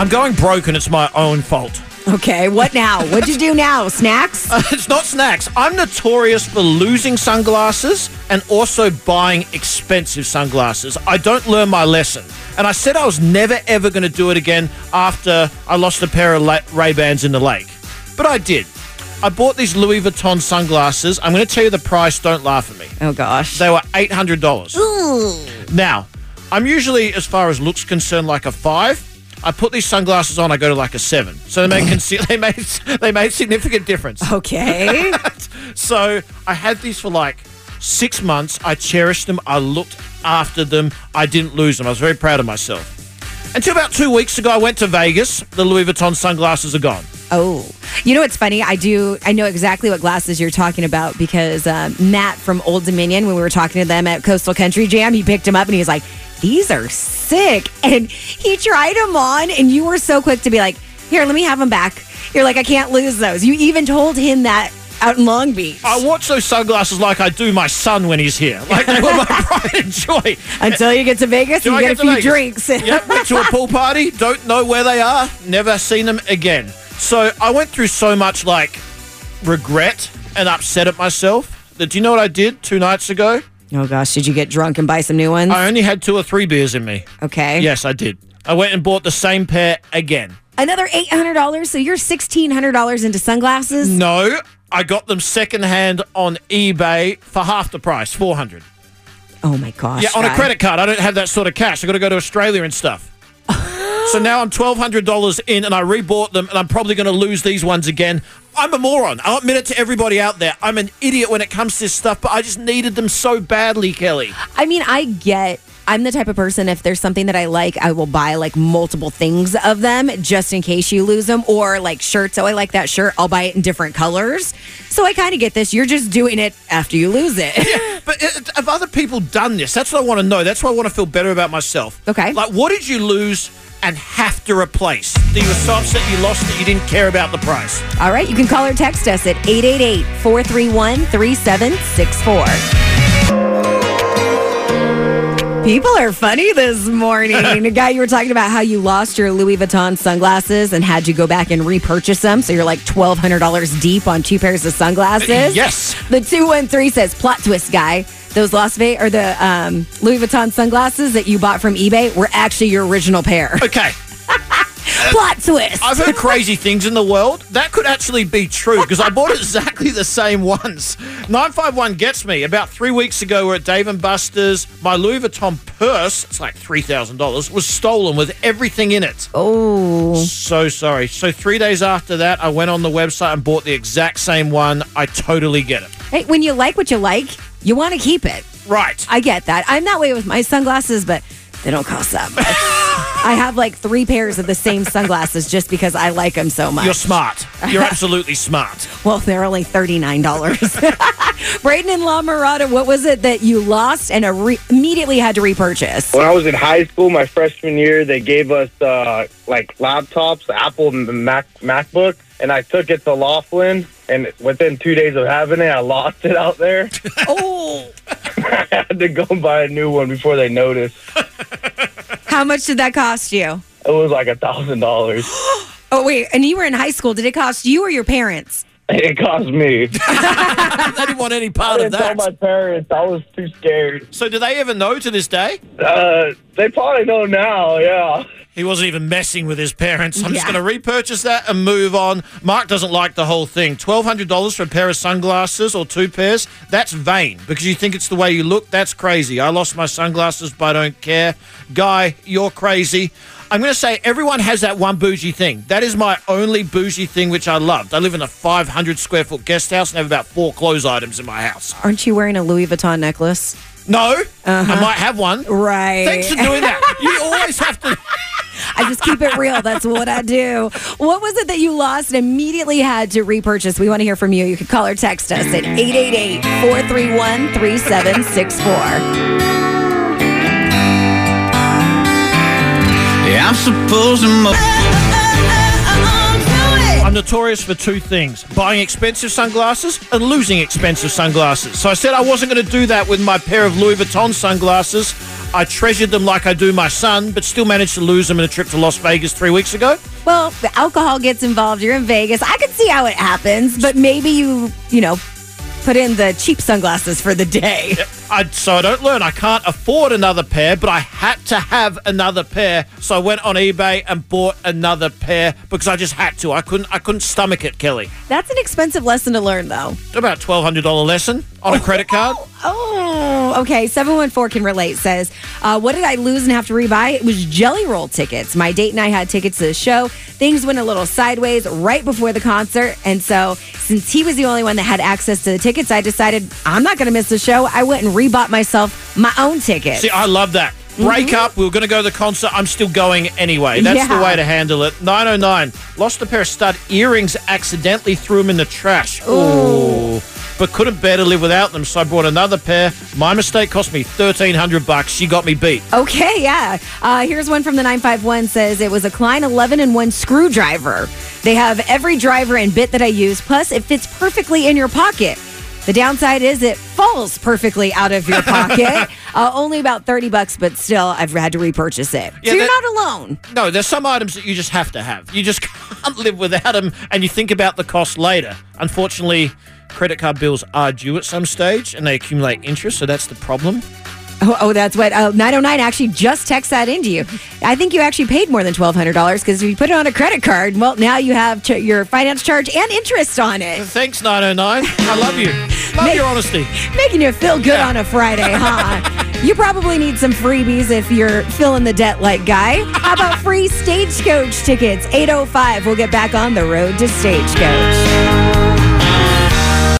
I'm going broke and it's my own fault. Okay, what now? What'd you do now? Snacks? It's not snacks. I'm notorious for losing sunglasses and also buying expensive sunglasses. I don't learn my lesson. And I said I was never, ever going to do it again after I lost a pair of Ray-Bans in the lake. But I did. I bought these Louis Vuitton sunglasses. I'm going to tell you the price. Don't laugh at me. Oh, gosh. They were $800. Ooh. Now, I'm usually, as far as looks concerned, like a 5. I put these sunglasses on, I go to like a 7. So they made significant difference. Okay. So I had these for like 6 months. I cherished them. I looked after them. I didn't lose them. I was very proud of myself. Until about 2 weeks ago, I went to Vegas. The Louis Vuitton sunglasses are gone. Oh, you know what's funny? I know exactly what glasses you're talking about because Matt from Old Dominion, when we were talking to them at Coastal Country Jam, he picked them up and he was like, these are sick. And he tried them on and you were so quick to be like, here, let me have them back. You're like, I can't lose those. You even told him that out in Long Beach. I watch those sunglasses like I do my son when he's here. Like they were my pride and joy. Until you get to Vegas and you get a few drinks. Yep, went to a pool party. Don't know where they are. Never seen them again. So I went through so much like regret and upset at myself that do you know what I did 2 nights ago? Oh, gosh. Did you get drunk and buy some new ones? I only had 2 or 3 beers in me. Okay. Yes, I did. I went and bought the same pair again. Another $800? So you're $1,600 into sunglasses? No, I got them secondhand on eBay for half the price, $400. Oh, my gosh. Yeah, on a credit card. I don't have that sort of cash. I got to go to Australia and stuff. So now I'm $1,200 in and I rebought them and I'm probably going to lose these ones again. I'm a moron. I'll admit it to everybody out there. I'm an idiot when it comes to this stuff, but I just needed them so badly, Kelly. I mean, I'm the type of person, if there's something that I like, I will buy like multiple things of them just in case you lose them, or like shirts. So I like that shirt. I'll buy it in different colors. So I kind of get this. You're just doing it after you lose it. Yeah, but have other people done this? That's what I want to know. That's why I want to feel better about myself. Okay. Like, what did you lose and have to replace? That you were so upset you lost it, you didn't care about the price. All right. You can call or text us at 888-431-3764. People are funny this morning. Guy, you were talking about how you lost your Louis Vuitton sunglasses and had to go back and repurchase them. So you're like $1,200 deep on 2 pairs of sunglasses. Yes. The 213 says, plot twist, Guy. Those Las Vegas or the Louis Vuitton sunglasses that you bought from eBay were actually your original pair. Okay. Plot twist. I've heard crazy things in the world. That could actually be true because I bought exactly the same ones. 951 gets me. About 3 weeks ago, we're at Dave & Buster's. My Louis Vuitton purse, it's like $3,000, was stolen with everything in it. Oh. So sorry. So 3 days after that, I went on the website and bought the exact same one. I totally get it. Hey, when you like what you like, you want to keep it. Right. I get that. I'm that way with my sunglasses, but they don't cost that much. I have like 3 pairs of the same sunglasses just because I like them so much. You're smart. You're absolutely smart. Well, they're only $39. Braden and La Mirada, what was it that you lost and immediately had to repurchase? When I was in high school, my freshman year, they gave us like laptops, Apple and MacBook, and I took it to Laughlin, and within 2 days of having it, I lost it out there. Oh! I had to go buy a new one before they noticed. How much did that cost you? It was like $1,000. Oh, wait. And you were in high school. Did it cost you or your parents? It cost me. I didn't want any part I of didn't that. tell my parents. I was too scared. So do they ever know to this day? They probably know now, yeah. He wasn't even messing with his parents. I'm just Yeah. going to repurchase that and move on. Mark doesn't like the whole thing. $1,200 for a pair of sunglasses or 2 pairs, that's vain because you think it's the way you look. That's crazy. I lost my sunglasses, but I don't care. Guy, you're crazy. I'm going to say everyone has that one bougie thing. That is my only bougie thing, which I loved. I live in a 500-square-foot guest house and have about 4 clothes items in my house. Aren't you wearing a Louis Vuitton necklace? No, I might have one. Right. Thanks for doing that. You always have to... I just keep it real. That's what I do. What was it that you lost and immediately had to repurchase? We want to hear from you. You can call or text us at 888-431-3764. Yeah, I'm supposed to I'm notorious for 2 things, buying expensive sunglasses and losing expensive sunglasses. So I said I wasn't going to do that with my pair of Louis Vuitton sunglasses. I treasured them like I do my son, but still managed to lose them in a trip to Las Vegas 3 weeks ago. Well, the alcohol gets involved. You're in Vegas. I can see how it happens, but maybe you put in the cheap sunglasses for the day. So I don't learn. I can't afford another pair, but I had to have another pair. So I went on eBay and bought another pair because I just had to. I couldn't stomach it, Kelly. That's an expensive lesson to learn, though. About $1,200 lesson on a credit card. Oh, okay. 714 can relate. Says, what did I lose and have to rebuy? It was Jelly Roll tickets. My date and I had tickets to the show. Things went a little sideways right before the concert. And so since he was the only one that had access to the tickets, I decided I'm not going to miss the show. I went and rebought myself my own tickets. See, I love that. Break up. We were going to go to the concert. I'm still going anyway. That's the way to handle it. 909. Lost a pair of stud earrings. Accidentally threw them in the trash. Ooh. But couldn't bear to live without them, so I bought another pair. My mistake cost me $1,300. She got me beat. Okay, yeah. Here's one from the 951. Says it was a Klein 11-in-1 screwdriver. They have every driver and bit that I use. Plus, it fits perfectly in your pocket. The downside is it falls perfectly out of your pocket. Only about $30, but still, I've had to repurchase it. Yeah, so you're not alone. No, there's some items that you just have to have. You just can't live without them, and you think about the cost later. Unfortunately, credit card bills are due at some stage, and they accumulate interest, so that's the problem. Oh, that's what 909 actually just texted that into you. I think you actually paid more than $1,200 because if you put it on a credit card, well, now you have your finance charge and interest on it. Thanks, 909. I love you. Love your honesty. Making you feel good on a Friday, huh? You probably need some freebies if you're filling the debt like Guy. How about free Stagecoach tickets? 8:05. We'll get back on the road to Stagecoach.